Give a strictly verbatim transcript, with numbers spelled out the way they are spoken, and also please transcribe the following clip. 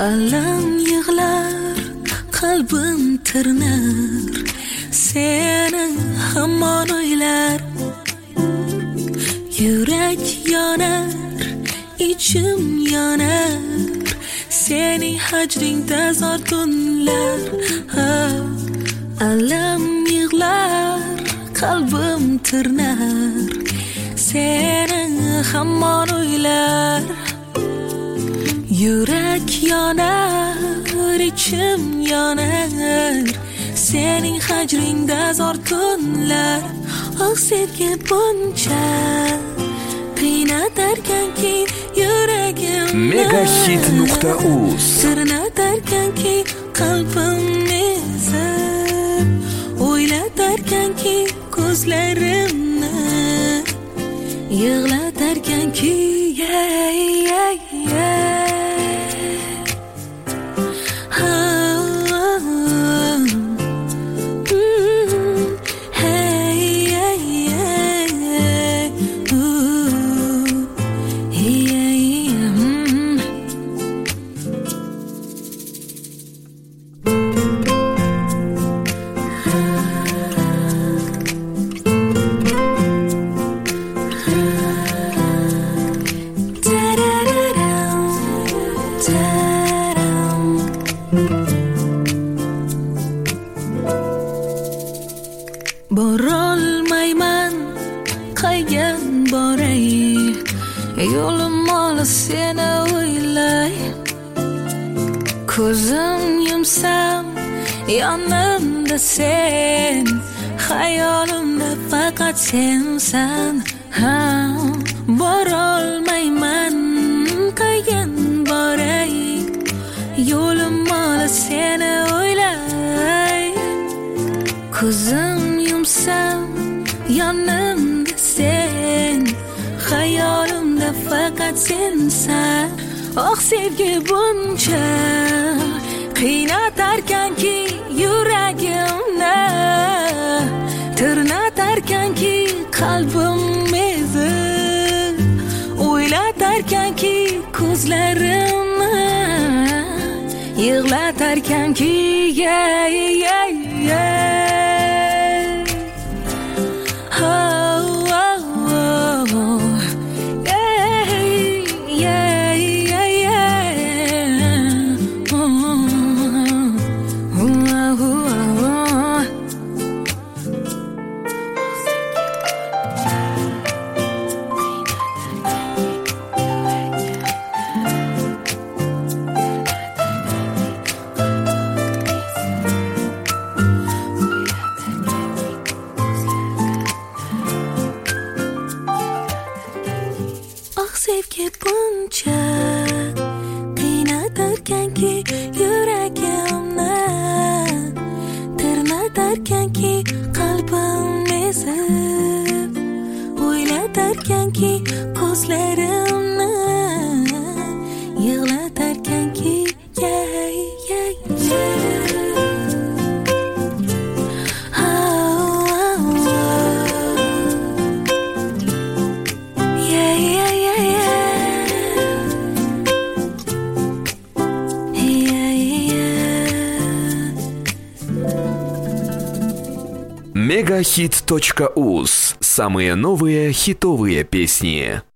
alam yig'lar, qalbim tirnar, seni hamon o'ylar. Yurak yonar, ichim yonar, sening hajringda zor tunlar. Alam yig'lar, qalbim tirnar, seni hamon o'ylar. Yurak yonar, ichim yonar, sening hajringda zor tunlar. Oh sevgi buncha qiynatarkanki yuragimni, megahit nuqta uz sirnatarkanki qalbimni ezib, o'ylatarkanki ko'zlarimni, yig'latarkanki yeah, yeah, yeah. Borolmayman qaygan boray, yo'lim olis seni o'ylay. Ko'zim yumsam yonimda sen, xayolimda faqat sensan. Ha, borolmayman qaygan boray, yo'lim olis seni o'ylay. Ko'zim yumsam yonimda sen, xayolimda faqat sensan. Oh sevgi buncha qiynatarkanki yuragimni, tirnatarkanki qalbim ezib, o'ylatarkanki ko'zlarimni, yig'latarkanki yeah, yeah, yeah. Sevgi buncha qiynatarkanki yuragimni, tirnatarkanki qalbim ezib, o'ylatarkanki ko'zlarimni, yig'latarkanki yeah, yeah, yeah. мегахит точка уз. Самые новые хитовые песни.